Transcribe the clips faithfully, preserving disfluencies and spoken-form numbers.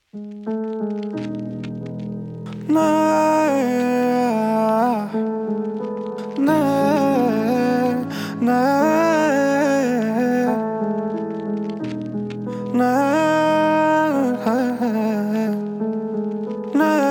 Ne, ne, ne, ne, ne.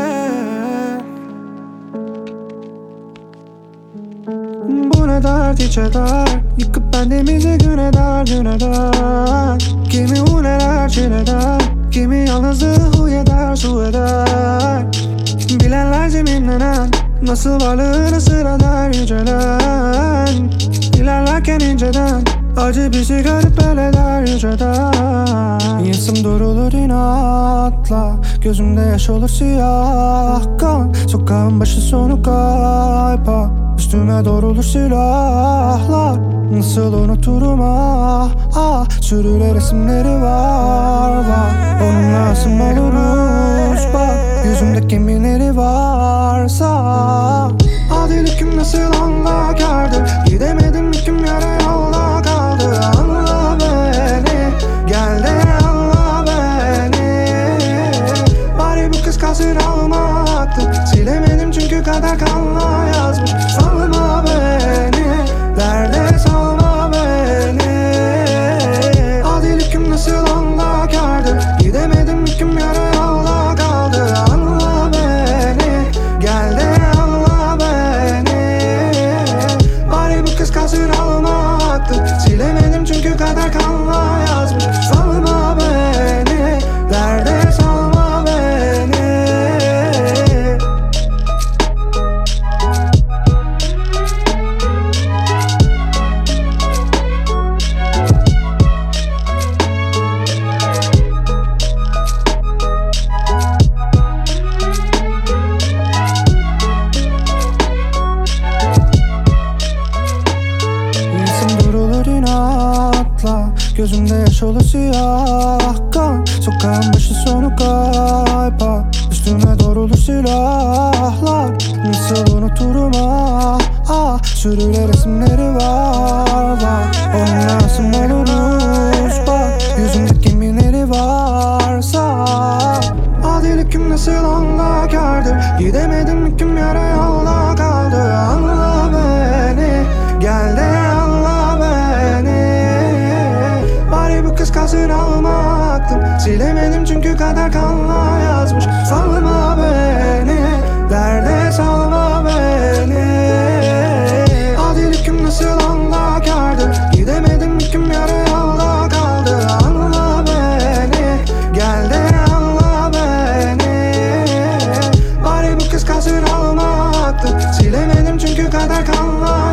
Bu ne dert hiç eder, yıkıp bendimizi gün eder gün eder. Kimi uneler çileder, kimi yalnızlığı huy eder su eder. Bilenler zeminlenen, nasıl varlığını sır eder yücelen. İlerlerken inceden, acı bizi garip el eder yüceden. Yasım durulur inatla, gözümde yaş olur siyah kan. Sokağın başı sonu kaypa, üstüme doğrulur silahlar. Nasıl unuturum ah ah, sürüle resimleri var var. Onunla asım oluruz bak, yüzümde kiminleri varsa. Adilik nasıl anla kardır, gidemedim hüküm yere yolla kaldı. Anla beni, gel de anla beni. Bari bu kız kalsın almaktı, silemedim çünkü kader kanla yazmış. Salma beni, derde salma beni. Adilik nasıl anla kardır, gidemedim hüküm yere yolla kaldı. Anla beni, gel de anla beni. Bari bu kız kalsın almaktı, silemedim çünkü kader kanla yazmış. Salma beni, derde salma beni. Gözümde yaş olur siyah kan. Sokağın başı sonu kaypa, üstüme doğrulur silahlar. Nasıl unuturum ah ah, sürüle resimleri var var. Onunla asım oluruz bak, yüzümde kiminleri varsa. Adilik nasıl anla kardır, gidemedim hüküm yere yolla kaldı. Anla beni, gel de anla beni. Bari bu kız kalsın almaktım, silemedim çünkü kader kanla yazmış. Salma beni, derde salma beni. Adilik nasıl anla kardır, gidemedim hüküm yere yolla kaldı. Anla beni, gel de anla beni. Bari bu kız kalsın almaktım, silemedim çünkü kader kanla